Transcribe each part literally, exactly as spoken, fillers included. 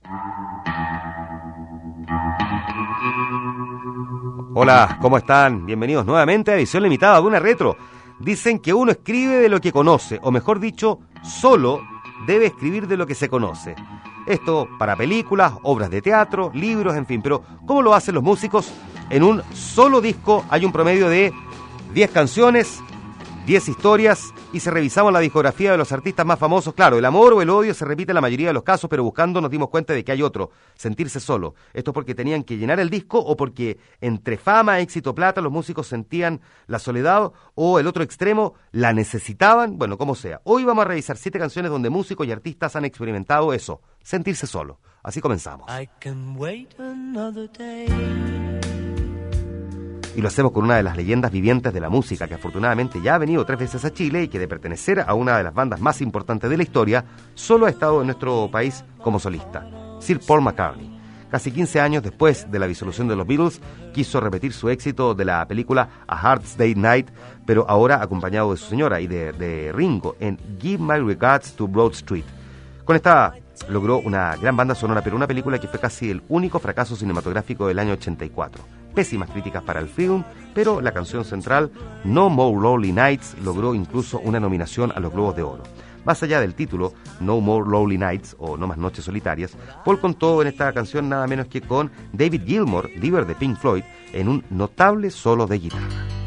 Hola, ¿cómo están? Bienvenidos nuevamente a Edición Limitada de una Retro. Dicen que uno escribe de lo que conoce, o mejor dicho, solo debe escribir de lo que se conoce. Esto para películas, obras de teatro, libros, en fin. Pero ¿cómo lo hacen los músicos? En un solo disco hay un promedio de diez canciones, diez historias, y si revisamos la discografía de los artistas más famosos, claro, el amor o el odio se repite en la mayoría de los casos, pero buscando nos dimos cuenta de que hay otro, sentirse solo. Esto es porque tenían que llenar el disco o porque entre fama, éxito, plata, los músicos sentían la soledad o el otro extremo, la necesitaban, bueno, como sea. Hoy vamos a revisar siete canciones donde músicos y artistas han experimentado eso, sentirse solo. Así comenzamos. I can wait another day. Y lo hacemos con una de las leyendas vivientes de la música, que afortunadamente ya ha venido tres veces a Chile y que de pertenecer a una de las bandas más importantes de la historia, solo ha estado en nuestro país como solista, Sir Paul McCartney. Casi quince años después de la disolución de los Beatles, quiso repetir su éxito de la película A Hard Day's Night, pero ahora acompañado de su señora y de, de Ringo en Give My Regards to Broad Street. Con esta logró una gran banda sonora, pero una película que fue casi el único fracaso cinematográfico del año ochenta y cuatro. Pésimas críticas para el film, pero la canción central, No More Lonely Nights, logró incluso una nominación a los Globos de Oro. Más allá del título, No More Lonely Nights, o No Más Noches Solitarias, Paul contó en esta canción nada menos que con David Gilmour, líder de Pink Floyd, en un notable solo de guitarra.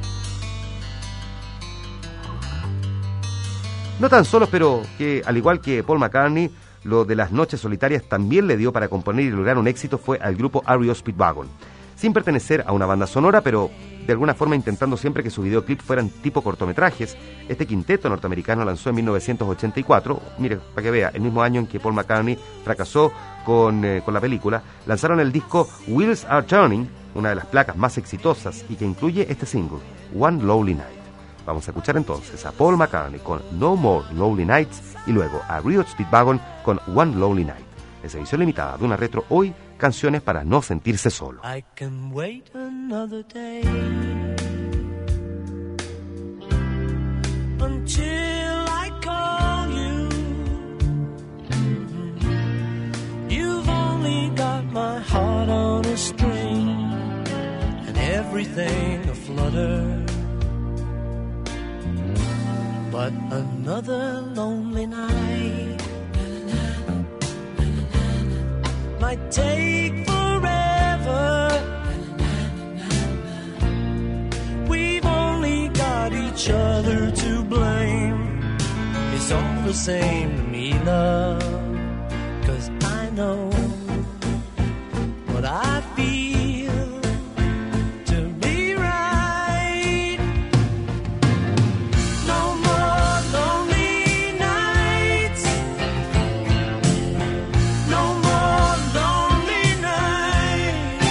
No tan solos, pero que, al igual que Paul McCartney, lo de las noches solitarias también le dio para componer y lograr un éxito fue al grupo R E O Speedwagon. Sin pertenecer a una banda sonora, pero de alguna forma intentando siempre que sus videoclips fueran tipo cortometrajes, este quinteto norteamericano lanzó en mil novecientos ochenta y cuatro, mire, para que vea, el mismo año en que Paul McCartney fracasó con, eh, con la película, lanzaron el disco Wheels Are Turning, una de las placas más exitosas y que incluye este single, One Lonely Night. Vamos a escuchar entonces a Paul McCartney con No More Lonely Nights y luego a R E O Speedwagon con One Lonely Night. Es edición limitada de una retro hoy, canciones para no sentirse solo. I can wait another day until I call you. You've only got my heart on a string and everything aflutter. But another lonely night might take forever. We've only got each other to blame. It's all the same to me, love, 'cause I know what I feel to be right. No more lonely nights. No more lonely nights.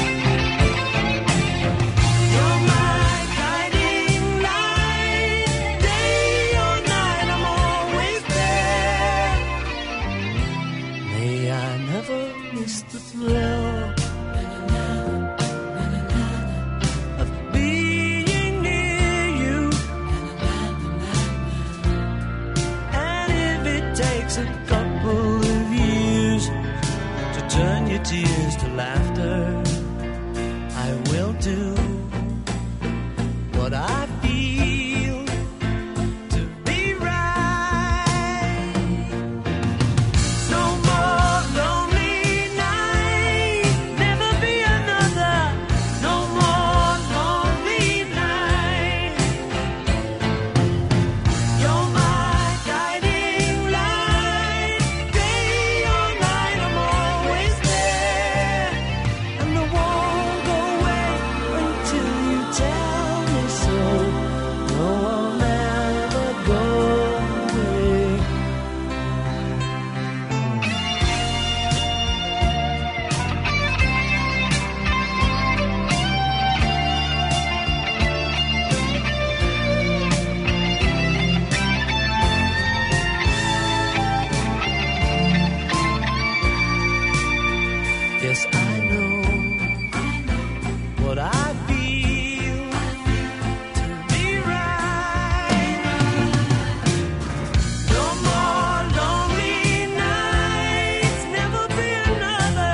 You're my guiding light. Day or night, I'm always there. May I never miss the thrill of being near you. And if it takes a couple of years to turn your tears to laughter, I will do what I feel to be right. No more lonely night, never be another. No more lonely night. You're my guiding light. Day or night, I'm always there. And I won't go away until you tell me so. No, I'll never go away. Yes, I know what I feel to be right. No more lonely nights, never be another.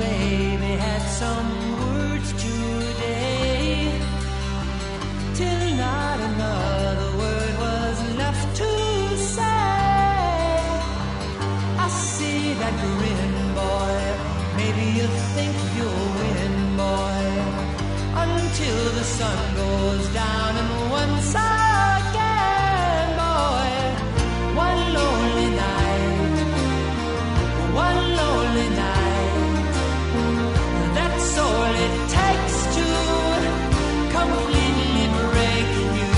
baby had some words today, till not another word was left to say. I see that grin, boy, maybe you think you'll win, boy, until the sun goes down and once again, boy, one lonely night, one lonely night, that's all it takes to completely break you.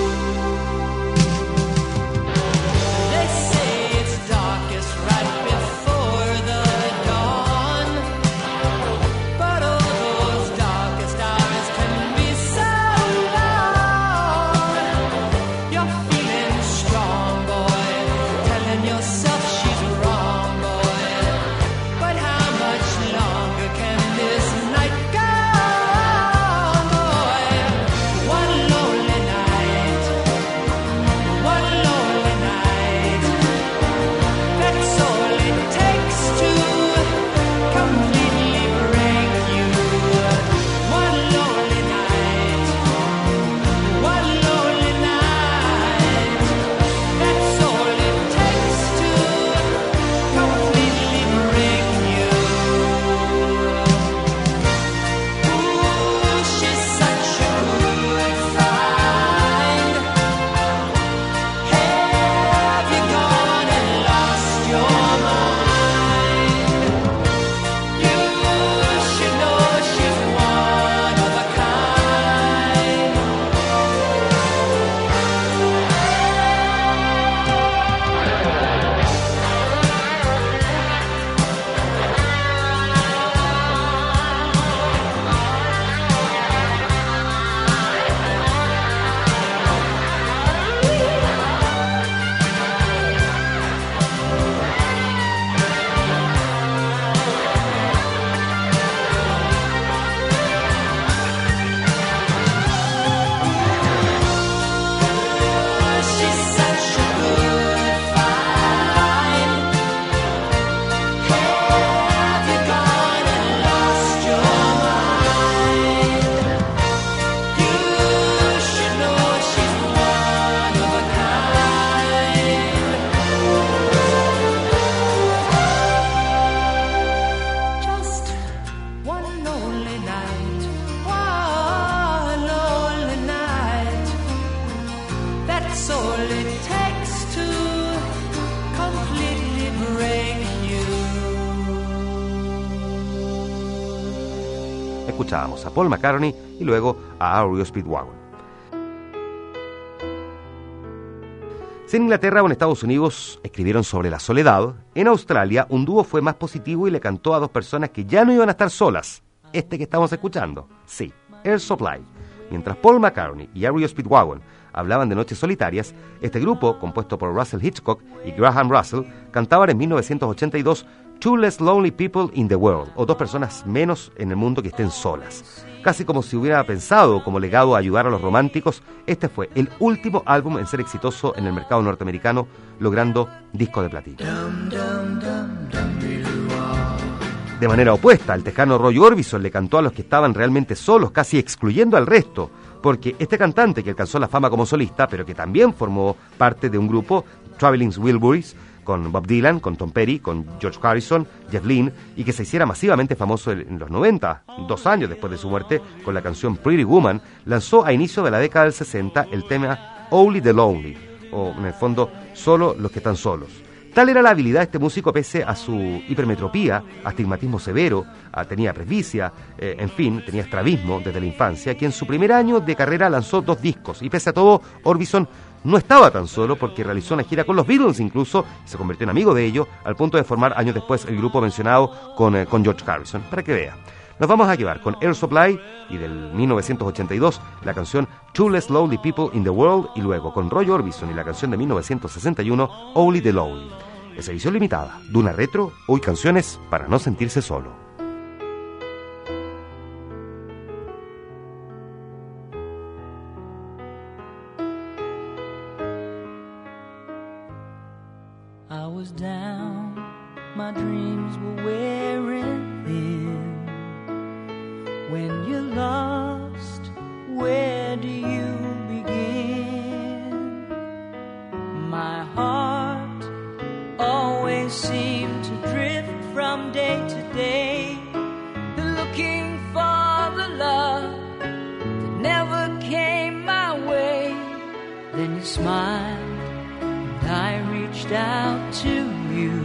They say it's darkest right before the dawn, but all those darkest hours can be so long. You're feeling strong, boy, telling yourself she's wrong, boy, but how much longer can this night go on, boy? One lonely night, one lonely night, that's all it takes to completely break you. One lonely night, one lonely night, that's all it takes to completely break you. Ooh, she's such a good find. Have you gone and lost your mind? You should know she's one of a kind. She's such a good find. Have you gone and lost your mind? You should know she's one of a kind. Just one lonely night, one lonely night, that's all it takes to completely break you. Escuchábamos a Paul McCartney y luego a R E O Speedwagon. Si en Inglaterra o en Estados Unidos escribieron sobre la soledad, en Australia un dúo fue más positivo y le cantó a dos personas que ya no iban a estar solas. Este que estamos escuchando, sí, Air Supply. Mientras Paul McCartney y R E O Speedwagon hablaban de noches solitarias, este grupo, compuesto por Russell Hitchcock y Graham Russell, cantaban en mil novecientos ochenta y dos Two Less Lonely People in the World, o dos personas menos en el mundo que estén solas. Casi como si hubiera pensado como legado a ayudar a los románticos, este fue el último álbum en ser exitoso en el mercado norteamericano, logrando disco de platino. De manera opuesta, el tejano Roy Orbison le cantó a los que estaban realmente solos, casi excluyendo al resto, porque este cantante que alcanzó la fama como solista, pero que también formó parte de un grupo, Traveling Wilburys, con Bob Dylan, con Tom Petty, con George Harrison, Jeff Lynne, y que se hiciera masivamente famoso en los noventa, dos años después de su muerte, con la canción Pretty Woman, lanzó a inicio de la década del sesenta el tema Only the Lonely, o en el fondo, solo los que están solos. Tal era la habilidad de este músico pese a su hipermetropía, astigmatismo severo, a, tenía presbicia, eh, en fin, tenía estrabismo desde la infancia, que en su primer año de carrera lanzó dos discos, y pese a todo, Orbison no estaba tan solo porque realizó una gira con los Beatles incluso, y se convirtió en amigo de ellos, al punto de formar años después el grupo mencionado con, eh, con George Harrison, para que vea. Nos vamos a llevar con Air Supply y del mil novecientos ochenta y dos la canción Two Less Lonely People in the World, y luego con Roy Orbison y la canción de mil novecientos sesenta y uno Only the Lonely. Es edición limitada, Duna Retro, hoy canciones para no sentirse solo. I was down, my dreams were wearing thin. When you're lost, where do you begin? My heart always seemed to drift from day to day, looking for the love that never came my way. Then you smiled and I reached out to you.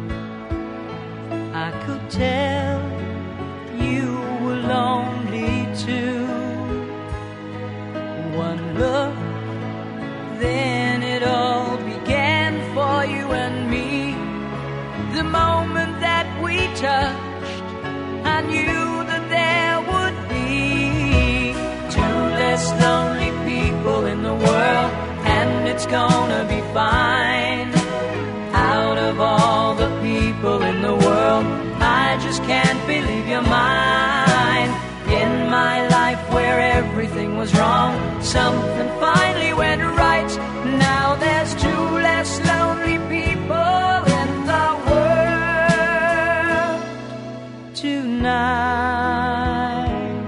I could tell you were lonely too. One look, then it all began for you and me. The moment that we touched, I knew that there would be two less lonely people in the world, and it's gonna be fine. Out of all the people in the world, I just can't believe you're mine. In my life where everything was wrong, something finally went right. Now there's two less lonely people in the world tonight.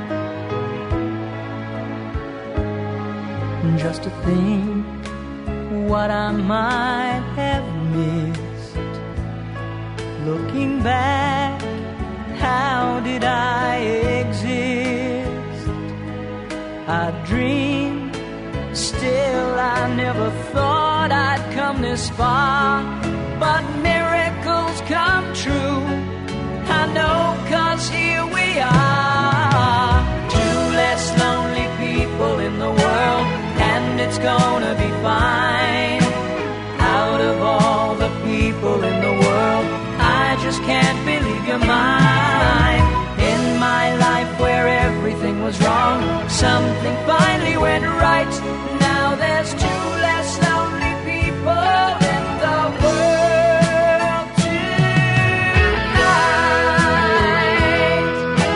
Just to think what I might have missed. Looking back, how did I exist? I dreamed, still I never thought I'd come this far. But miracles come true, I know, 'cause here we are. Two less lonely people in the world, and it's gonna be fine. Out of all the people in the world, I just can't believe you're mine. In my life where everything was wrong, something finally went right. Now there's two less lonely people in the world tonight.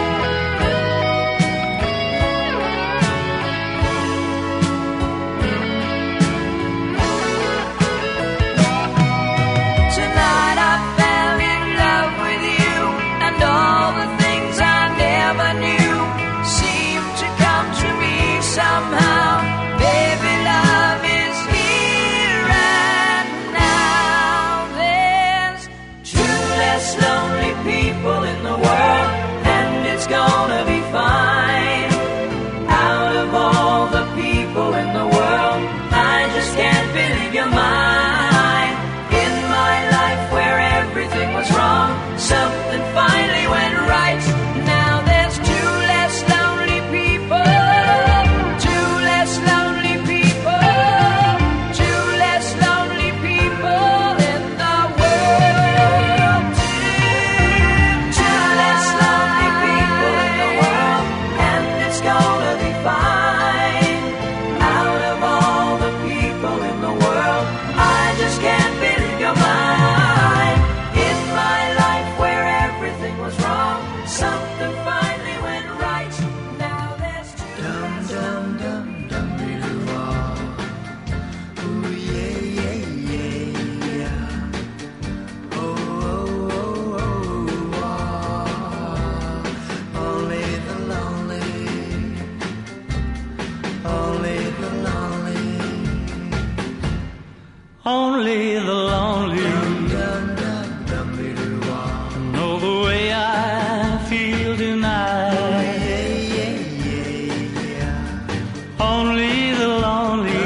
Tonight I fell in love with you, and all the things I never knew seem to come to me somehow. Baby, love is here and now. There's two less lonely people in the world, and it's gonna be fine. Out of all the people in the world, I just can't believe you're mine. In my life where everything was wrong, something finally went right. Now there's two less lonely people, two less lonely people, two less lonely people in the world. Two less lonely people in the world, and it's gonna be fine. Out of all the people in the world, I just can't believe you're mine. In my life where everything was wrong, something finally went right. Now there's two dum dum dum dum doo ooh yeah yeah yeah yeah. Oh oh oh oh oh. Only the lonely, only the lonely, only the lonely. Know the way I feel tonight. Only the lonely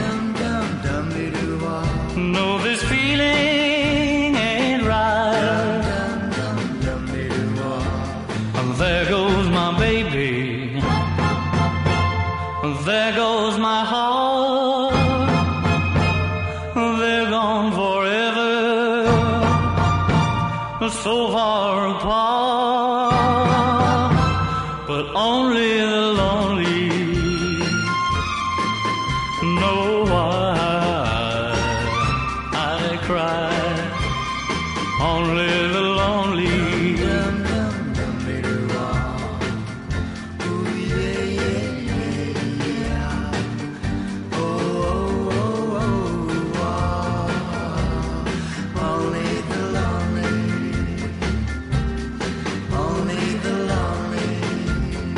know this feeling ain't right. There goes my baby, there goes my heart. They're gone forever, so far apart. But only the lonely know why I cry. Only the lonely only the lonely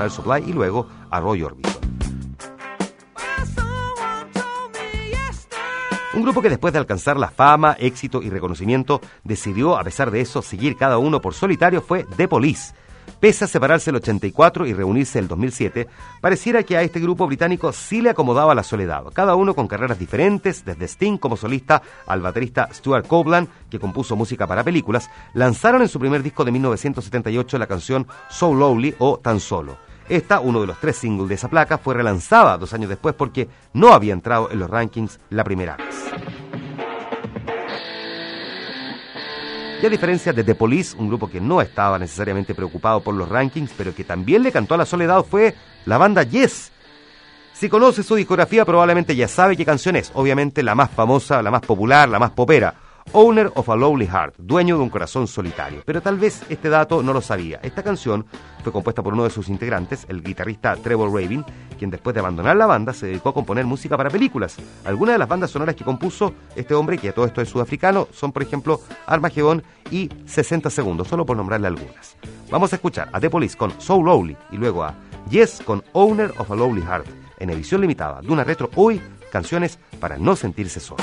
Air Supply y luego a Roy Orbison. Un grupo que después de alcanzar la fama, éxito y reconocimiento decidió, a pesar de eso, seguir cada uno por solitario fue The Police. Pese a separarse el ochenta y cuatro y reunirse el dos mil siete, pareciera que a este grupo británico sí le acomodaba la soledad, cada uno con carreras diferentes, desde Sting como solista al baterista Stuart Copeland, que compuso música para películas. Lanzaron en su primer disco de mil novecientos setenta y ocho la canción So Lonely o Tan Solo. Esta, uno de los tres singles de esa placa, fue relanzada dos años después porque no había entrado en los rankings la primera vez. Y a diferencia de The Police, un grupo que no estaba necesariamente preocupado por los rankings, pero que también le cantó a la soledad, fue la banda Yes. Si conoce su discografía, probablemente ya sabe qué canción es. Obviamente la más famosa, la más popular, la más popera. Owner of a Lonely Heart, dueño de un corazón solitario. Pero tal vez este dato no lo sabía. Esta canción fue compuesta por uno de sus integrantes, el guitarrista Trevor Rabin, quien después de abandonar la banda se dedicó a componer música para películas. Algunas de las bandas sonoras que compuso este hombre, que a todo esto es sudafricano, son por ejemplo Armageddon y sesenta segundos, solo por nombrarle algunas. Vamos a escuchar a The Police con So Lonely y luego a Yes con Owner of a Lonely Heart, en edición limitada de una retro hoy, canciones para no sentirse solo.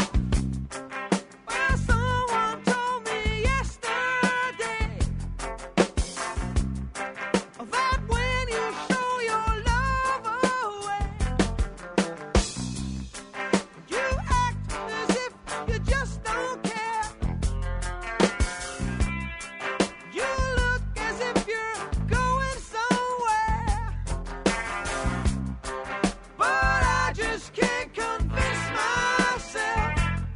Can't convince myself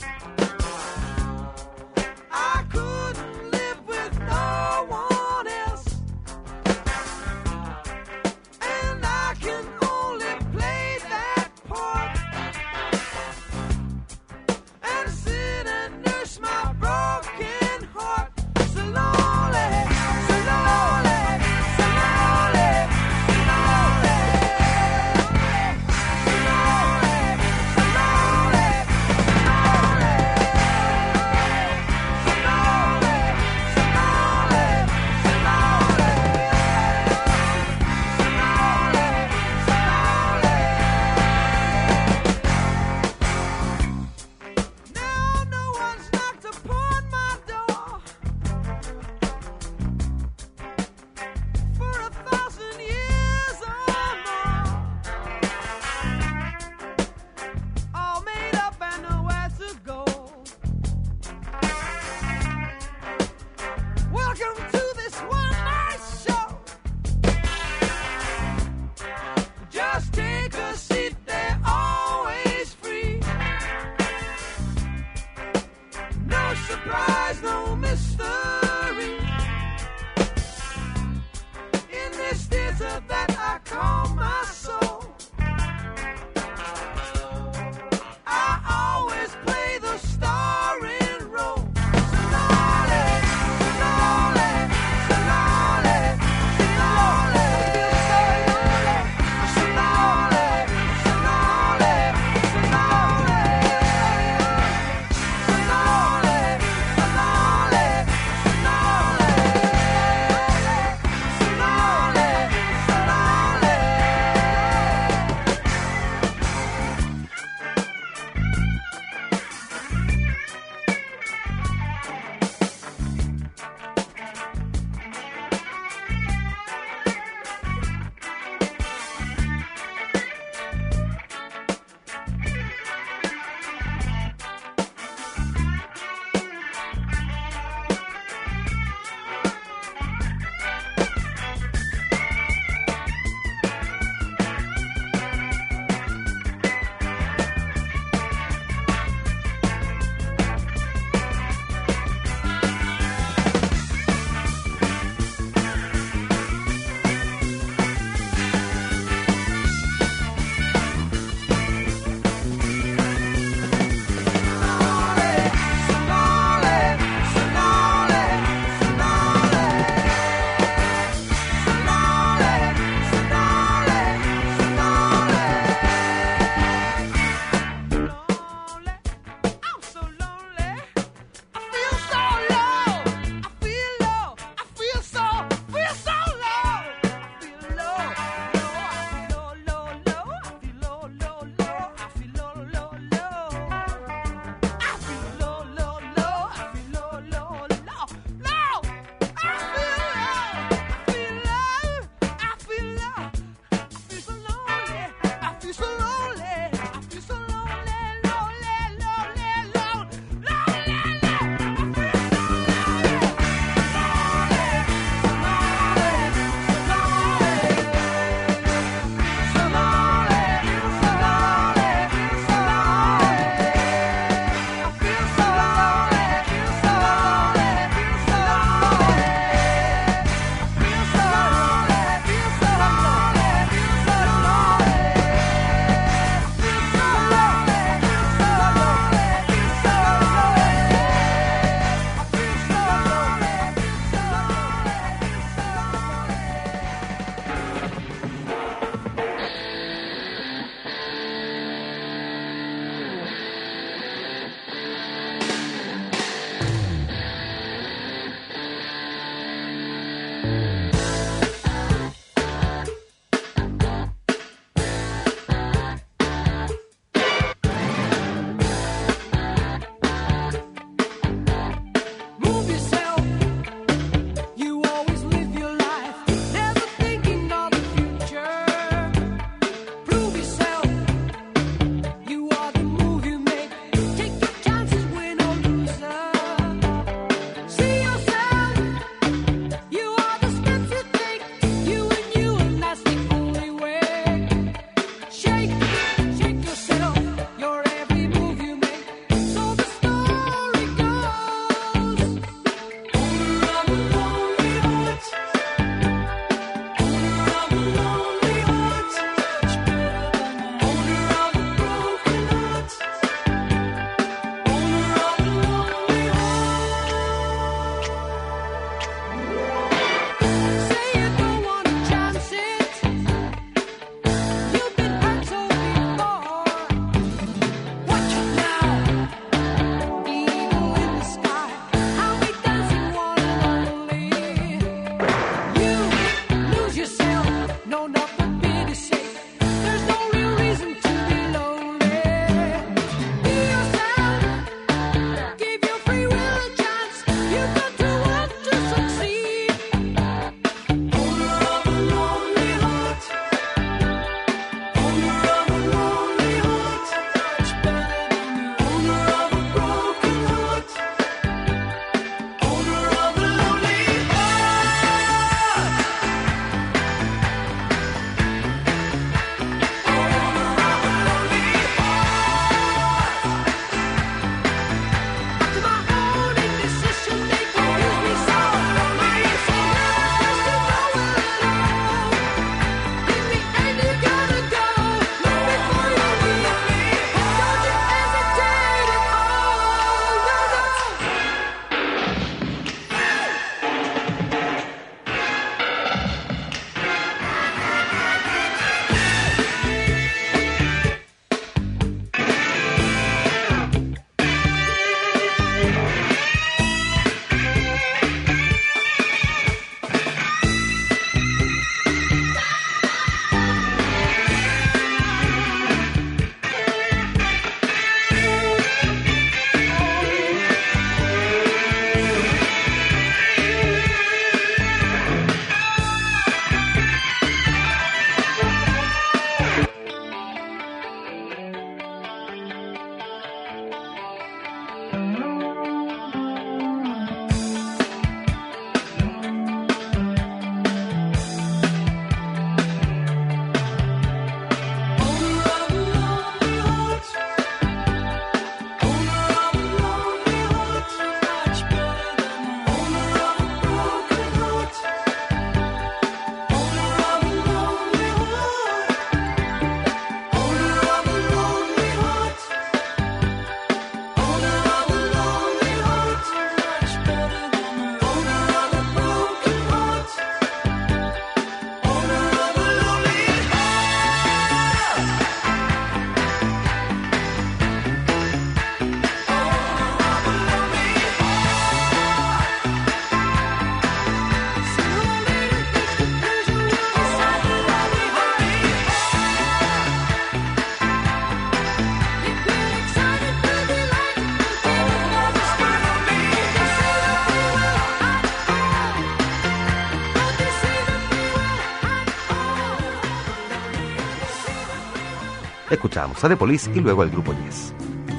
Escuchamos a The Police y luego al grupo Yes.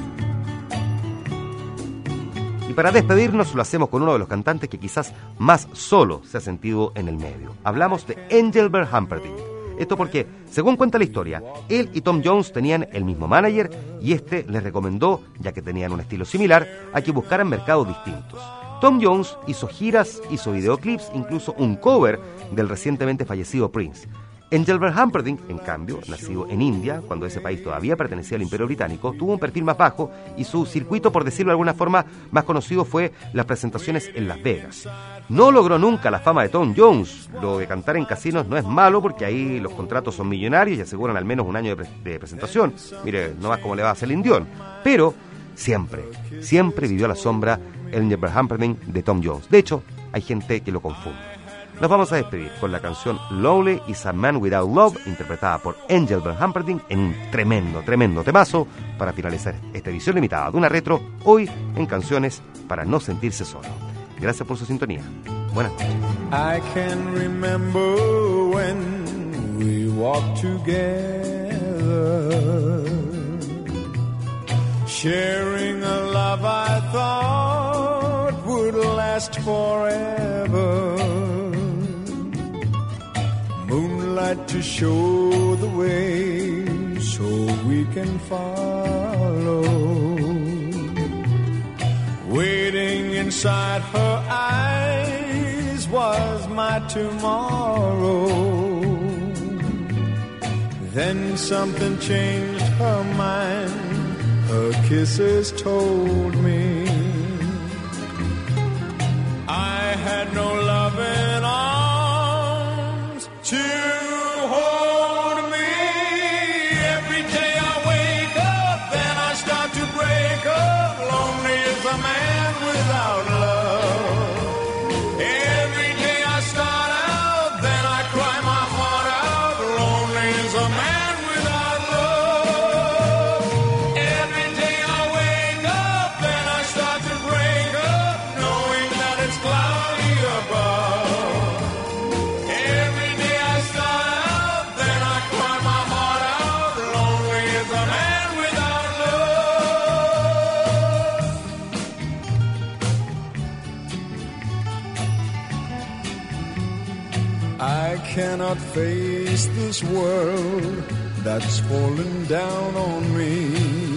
Y para despedirnos lo hacemos con uno de los cantantes que quizás más solo se ha sentido en el medio. Hablamos de Engelbert Humperdinck. Esto porque, según cuenta la historia, él y Tom Jones tenían el mismo manager y este les recomendó, ya que tenían un estilo similar, a que buscaran mercados distintos. Tom Jones hizo giras, hizo videoclips, incluso un cover del recientemente fallecido Prince. Engelbert Humperdinck, en cambio, nacido en India, cuando ese país todavía pertenecía al Imperio Británico, tuvo un perfil más bajo y su circuito, por decirlo de alguna forma, más conocido fue las presentaciones en Las Vegas. No logró nunca la fama de Tom Jones. Lo de cantar en casinos no es malo porque ahí los contratos son millonarios y aseguran al menos un año de, pre- de presentación. Mire, no más como le va a hacer el Dion. Pero siempre, siempre vivió a la sombra Engelbert Humperdinck de Tom Jones. De hecho, hay gente que lo confunde. Nos vamos a despedir con la canción Lonely is a Man Without Love, interpretada por Engelbert Humperdinck en un tremendo, tremendo temazo para finalizar esta edición limitada de una retro, hoy en Canciones para no sentirse solo. Gracias por su sintonía. Buenas noches. I can remember when we walked together, sharing a love I thought would last forever. Moonlight to show the way so we can follow. Waiting inside her eyes was my tomorrow. Then something changed her mind. Her kisses told me I had no loving arms to hold me. Every day I wake up, then I start to break up. Lonely is a man without love. Every day I start out, then I cry my heart out. Lonely is a man without love. Every day I wake up, then I start to break up, knowing that it's cloudy above. Every day I start out, then I cry my heart out. Lonely is a man without love. I cannot face this world that's fallen down on me.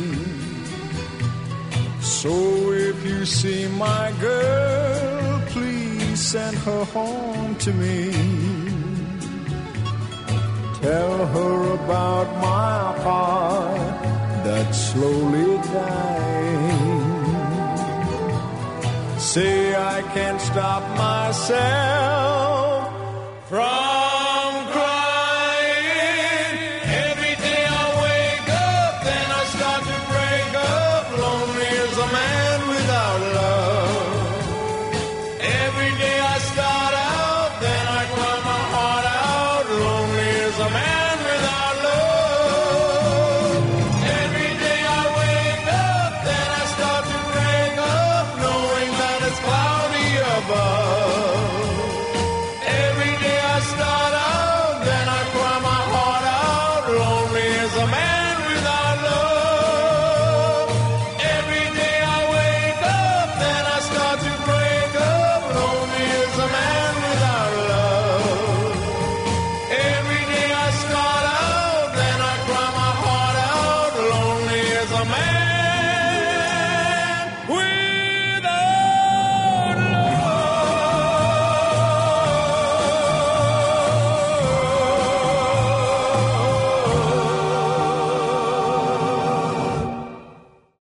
So if you see my girl, please send her home to me. Tell her about my heart that's slowly dying. Say I can't stop myself from crying. Every day I wake up, then I start to break up. Lonely is a man without love. Every day I start out, then I cry my heart out. Lonely is a man without love. Every day I wake up, then I start to break up, knowing that it's cloudy above. Every day I start out, then I cry my heart out. Lonely is a man